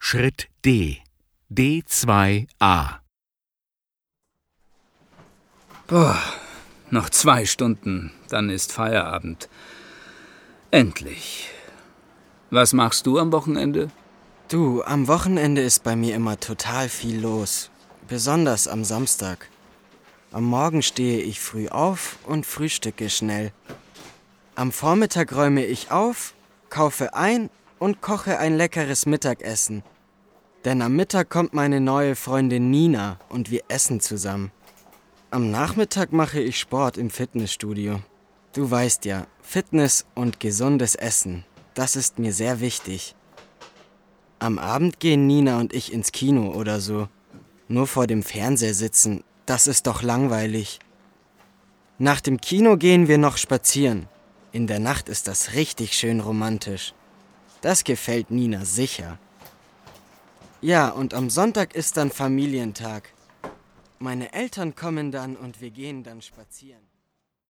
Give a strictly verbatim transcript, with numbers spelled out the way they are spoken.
Schritt D. D zwei a. Boah, noch zwei Stunden, dann ist Feierabend. Endlich. Was machst du am Wochenende? Du, am Wochenende ist bei mir immer total viel los. Besonders am Samstag. Am Morgen stehe ich früh auf und frühstücke schnell. Am Vormittag räume ich auf, kaufe ein und koche ein leckeres Mittagessen. Denn am Mittag kommt meine neue Freundin Nina und wir essen zusammen. Am Nachmittag mache ich Sport im Fitnessstudio. Du weißt ja, Fitness und gesundes Essen, das ist mir sehr wichtig. Am Abend gehen Nina und ich ins Kino oder so. Nur vor dem Fernseher sitzen, das ist doch langweilig. Nach dem Kino gehen wir noch spazieren. In der Nacht ist das richtig schön romantisch. Das gefällt Nina sicher. Ja, und am Sonntag ist dann Familientag. Meine Eltern kommen dann und wir gehen dann spazieren.